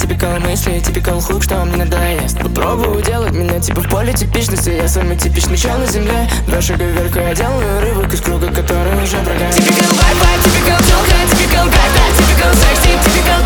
типикал мысли, типикал хук, что мне надоест. Попробую делать меня типа в поле типичности. Я самый типичный чел на земле. Два шага вверх, я делаю рывок из круга, который уже прогорел. Типикал вайп, типикал телка, типикал кайф, типикал секси, типикал